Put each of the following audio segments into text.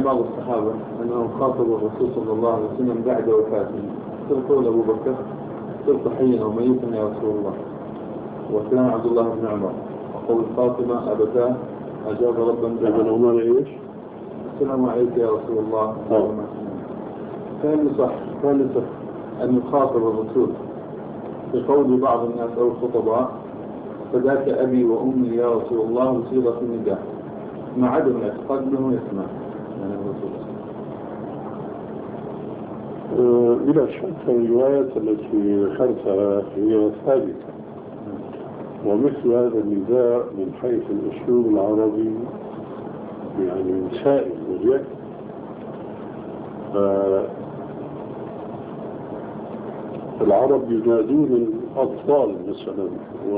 بعض الصحابة أنهم خاطبوا الرسول صلى الله عليه وسلم بعد وفاته، قول أبو بكر صرت حيا وميتا يا رسول الله، وكان عبد الله بن عمر، وقول فاطمة أبتاه أجاب ربا ابن عمر إيش؟ السلام عليك يا رسول الله. كان صح أن يخاطب الرسول بقول بعض الناس أو الخطباء فذاك أبي وأمي يا رسول الله بصيغة النداء مع عدم الاعتقاد به يسمع يعني الرسول. بلا شك الروايات التي ذكرتها هي ثابتة، ومثل هذا النداء من حيث الأسلوب العربي يعني سائل وجه. العرب ينادون الأطفال مثلا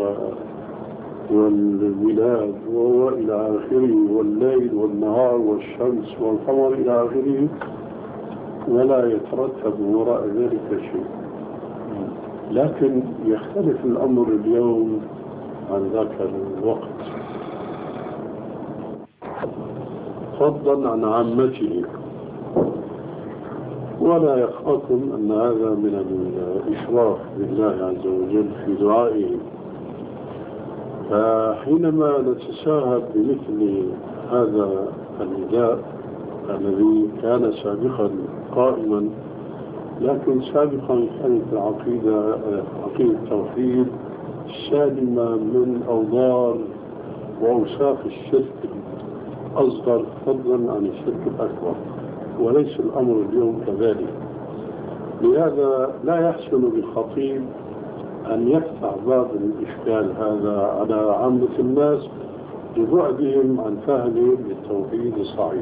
والبلاد وإلى آخره، والليل والنهار والشمس والقمر إلى آخره، ولا يترتب وراء ذلك شيء. لكن يختلف الأمر اليوم عن ذاك الوقت، فضلا عن عامته. ولا يخفاكم أن هذا من الإشراف بالله عز وجل في دعائه. فحينما نتساهل بمثل هذا النداء الذي كان سابقا قائما، لكن سابقا كانت عقيدة التوحيد سالمة من أوضار وأوصاف الشرك الأصغر فضلا عن الشرك الأكبر، وليس الأمر اليوم كذلك. لهذا لا يحسن بالخطيب أن يفتح باب الإشكال هذا على عامة الناس ببعدهم عن فهمهم للتوحيد الصحيح.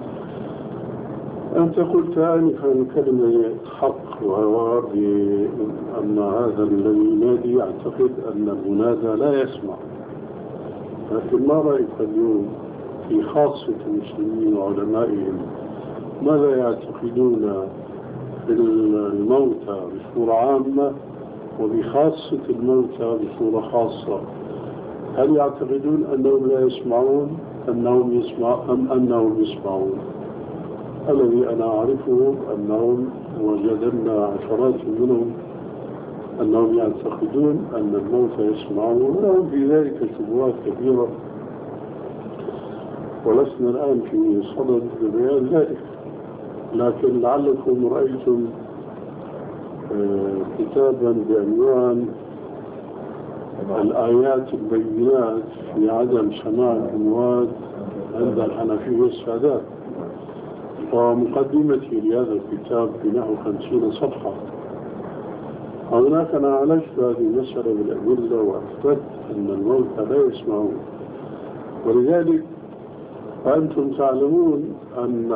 أنت قلت آنفا كلمة حق، وهو أن هذا الذي ينادي يعتقد أن المنادى لا يسمع. لكن ما رأيك اليوم في خاصة المسلمين وعلمائهم ماذا يعتقدون في الموتى بصورة عامة وبخاصة الموتى بصورة خاصة؟ هل يعتقدون أنهم لا يسمعون أم أنهم يسمعون؟ الذي أنا أعرفه أنهم وجدنا عشرات منهم أنهم يعتقدون أن الموتى يسمعون، ولهم في ذلك شبهات كبيرة، ولسنا الآن في صدد بيان ذلك. لكن لعلكم رأيتم كتابا بعنوان الآيات البينات في عدم سماع الأموات عند الحنفية والسادات، ومقدمتي لهذا الكتاب بنحو 50 صفحة. هناك أنا عالجت هذه المسألة بالأدلة وأثبت أن الموتى لا يسمعون. ولذلك فأنتم تعلمون أن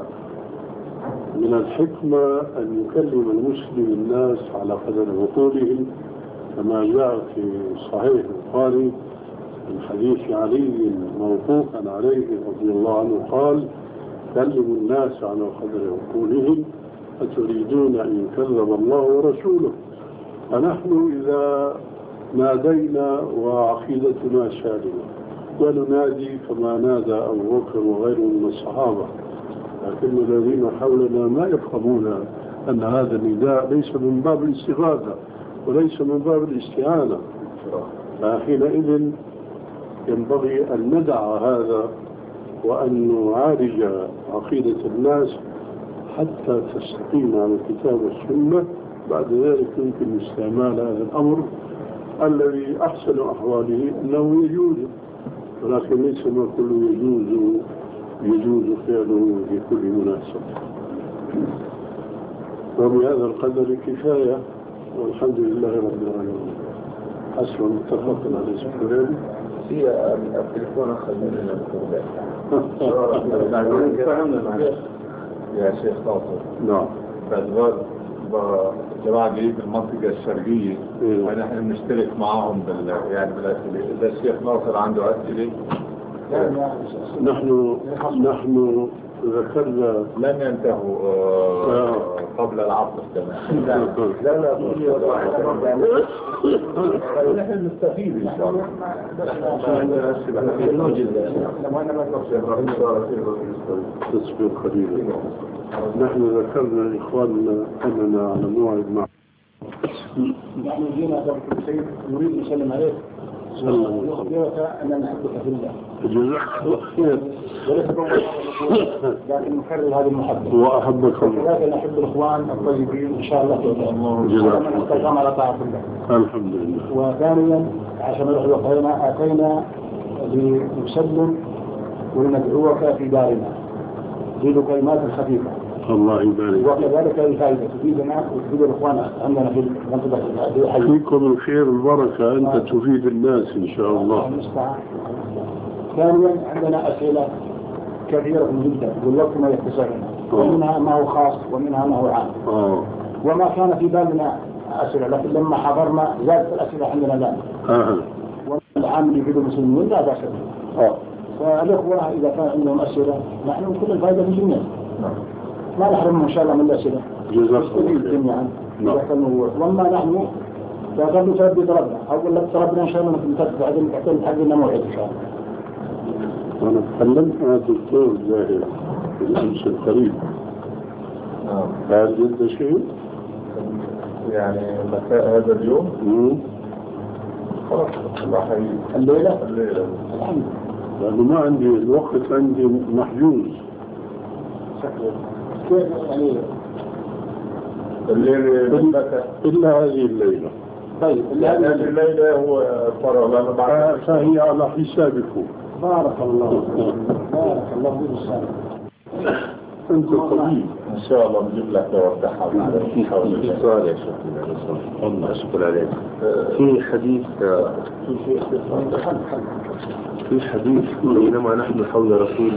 من الحكمة أن يكلم المسلم الناس على قدر عقولهم، كما جاء في صحيح البخاري من حديث علي موقوفا عليه رضي الله عنه قال: كلموا الناس على قدر عقولهم أتريدون أن يكذب الله ورسوله؟ فنحن إذا نادينا وعقيدتنا سالمة وننادي كما نادى أبو بكر وغيره من الصحابة، لكن الذين حولنا ما يفهمون أن هذا النداء ليس من باب الاستغاثة وليس من باب الاستعانة. فحينئذ ينبغي أن ندع هذا وأن نعالج عقيدة الناس حتى تستقيم على الكتاب والسنة. بعد ذلك يمكن استعمال هذا الأمر الذي أحسن أحواله أنه يجوز، ولكن ليس ما كله يجوز فعله في كل مناسبة. وبهذا القدر كفاية، والحمد لله رب العالمين. حسب متفق على السؤال في التليفون خلينا يا شيخ ناصر. نعم. باعتبار جماعة جديد المنطقة الشرقية ونحن نشترك معهم يعني بالأسئلة. إذا الشيخ ناصر عنده أسئلة نحن ذكرنا لن ينتهوا قبل العصر كمان. لا نحن نستفيد إن شاء الله. تصبر قليلا. نحن ذكرنا إخواننا أننا على موعد مع نحن جينا قبل كل شيء نريد نسلم عليك ونخبرك أننا نحبك في الله. جزاك الله خير. وليس لكن نكرر هذه المحبة. وأحبك الله. ولكن نحب الإخوان الطيبين إن شاء الله. جزاك الله خير. على طاعة الله. الحمد لله. وثانيا عشان نروح وقتنا أتينا لنسلم ولندعوك في دارنا. تريد كلمات خفيفة. الله يبارك. وكذلك الفائدة تفيدنا وتفيد الإخوان عندنا في المنطقة. فيكم الخير والبركة. أنت تفيد الناس إن شاء الله. ثانيا عندنا أسئلة كثيرة جدا والوقت ما يتسعنا، ومنها ما هو خاص ومنها ما هو عام. وما كان في بالنا أسئلة، لكن لما حضرنا زادت الأسئلة عندنا الآن. والعام اللي يفيد المسلمين لا بأس به. فالإخوة إذا كان عندهم أسئلة نحن كل الفائدة في الجميع. ما نحرمهم إن شاء الله من الأسئلة. جزاك الله جميعا. وما نحن فقبل تربي طلبنا أقول لك طلبنا إن شاء الله نتدفع حقنا موعد إن شاء الله. أنا تكلمت مع الدكتور زاهر في الأمس القريب. هل جد شيء؟ يعني مساء هذا اليوم؟ خلاص الليلة؟ الحمد لله. لأنه ما عندي الوقت، عندي محجوز. كيف يعني؟ الليلة إلا هذه الليلة. طيب هذه الليلة هو فرع لنا بعد. فهي على حسابكم. بارك الله بارك الله فيك السلام. أنت طبيب إن شاء الله نجيب لك توضحها في سؤال يا شيخ الله أشكر عليك. في حديث بينما نحن حول رسول